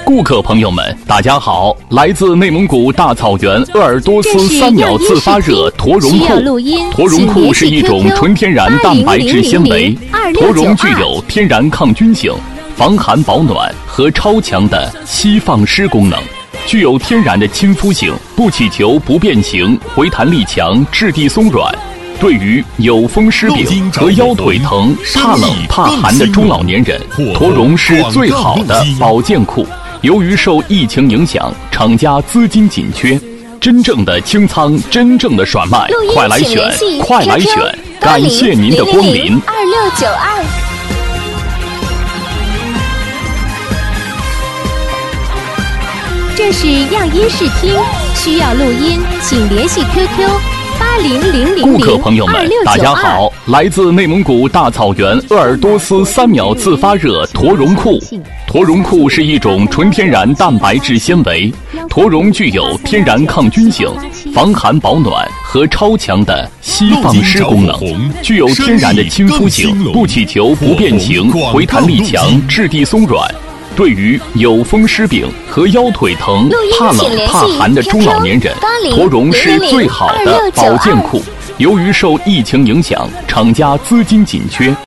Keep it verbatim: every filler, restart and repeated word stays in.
顾客朋友们，大家好！来自内蒙古大草原鄂尔多斯三秒自发热驼绒裤。驼绒裤是一种纯天然蛋白质纤维，驼绒具有天然抗菌性、防寒保暖和超强的吸放湿功能，具有天然的亲肤性，不起球、不变形，回弹力强，质地松软。对于有风湿病和腰腿疼、怕冷怕寒的中老年人，驼绒是最好的保健裤。由于受疫情影响，厂家资金紧缺，真正的清仓，真正的甩卖，快来选，快来选！感谢您的光临。 二六九二。这是样音视听，需要录音，请联系 Q Q。八零零零顾客朋友们，大家好！来自内蒙古大草原鄂尔多斯三秒自发热驼绒裤。驼绒裤是一种纯天然蛋白质纤维，驼绒具有天然抗菌性、防寒保暖和超强的吸放湿功能，具有天然的亲肤性，不起球、不变形，回弹力强，质地松软。对于有风湿病和腰腿疼、怕冷怕寒的中老年人，驼绒是最好的保健裤。由于受疫情影响，厂家资金紧缺。